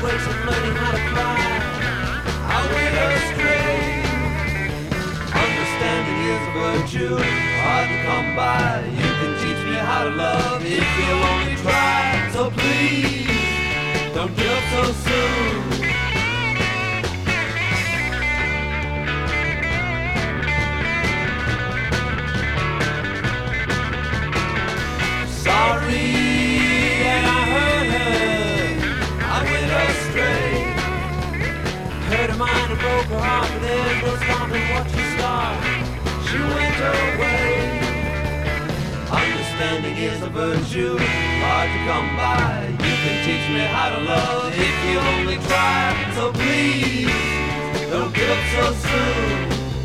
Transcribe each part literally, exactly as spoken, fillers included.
breaks and learning how to fly. I went astray. Understanding is a virtue, hard to come by. You can teach me how to love if you'll only try. So please, don't give up so soon. Sorry that I hurt her, I went astray. Hurt her mind and broke her heart, but there's no stopping what you start. She went away. Understanding is a virtue, hard to come by. You can teach me how to love if you only try. So please, don't give up so soon.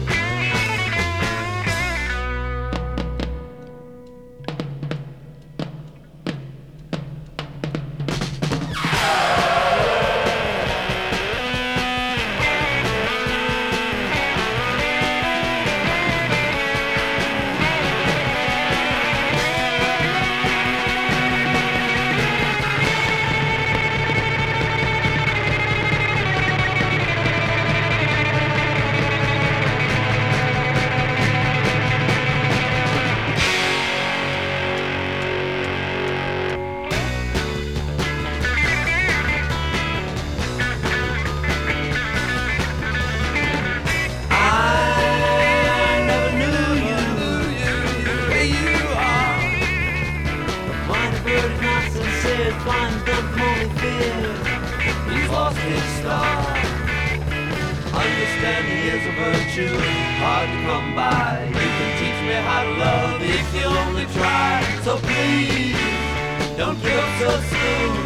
Find them only fear. He's lost his star. Understanding is a virtue, hard to come by. You can teach me how to love if you only try. So please, don't give up so soon.